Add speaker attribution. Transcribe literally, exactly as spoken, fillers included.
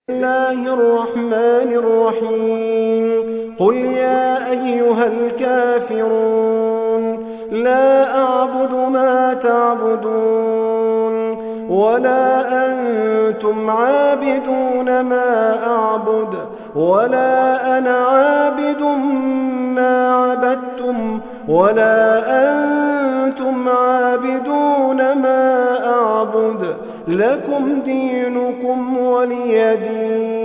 Speaker 1: الله الرحمن الرحيم قل يا أيها الكافرون لا أعبد ما تعبدون ولا أنتم عابدون ما أعبد ولا أنا عابد ما عبدتم ولا أنتم عابدون ما أعبد لكم دينكم ولي دين.